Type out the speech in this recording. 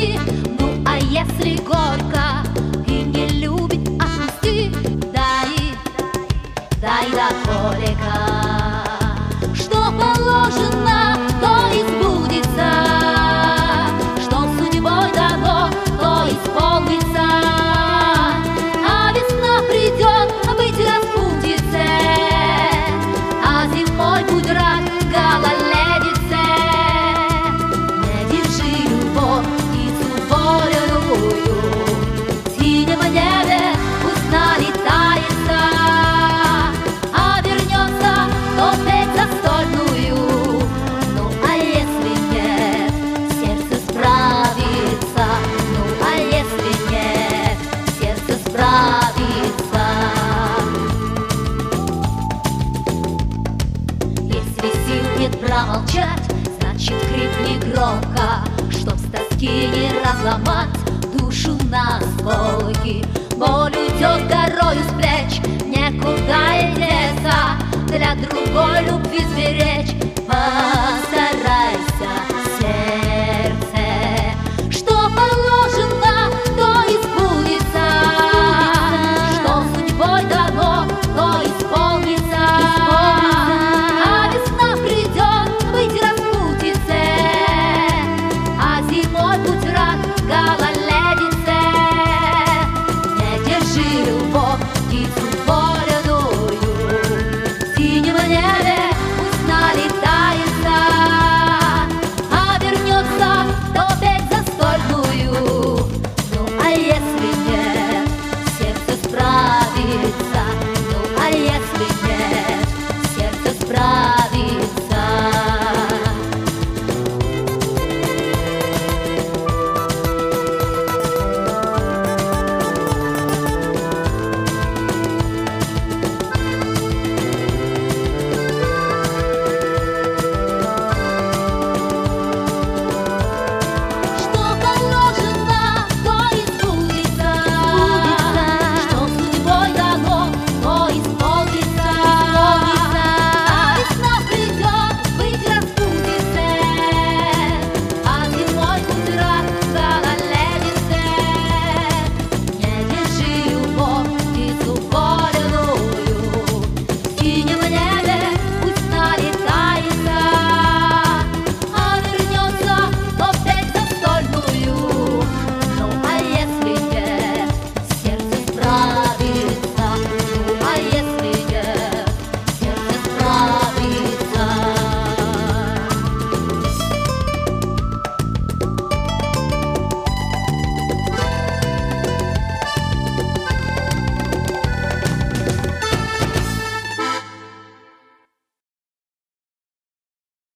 грусти. Ну а если горько и не любит, отпусти. Дай до колика. Что положено, то и сбудется, что судьбой дано, то исполнится. А весна придет, быть распутице, а зимой будь рад гололедице. Не держи любовь птицу вольную, в синем небе пусть налетается, а вернется то петь застольную. Ну а если нет, сердце справится. Ну а если нет, сердце справится. Если сил нет промолчать, значит крикни громко, чтоб с тоски не разломать душу на осколки. Боль уйдет горою с плеч, некуда и деться, для другой любви сберечь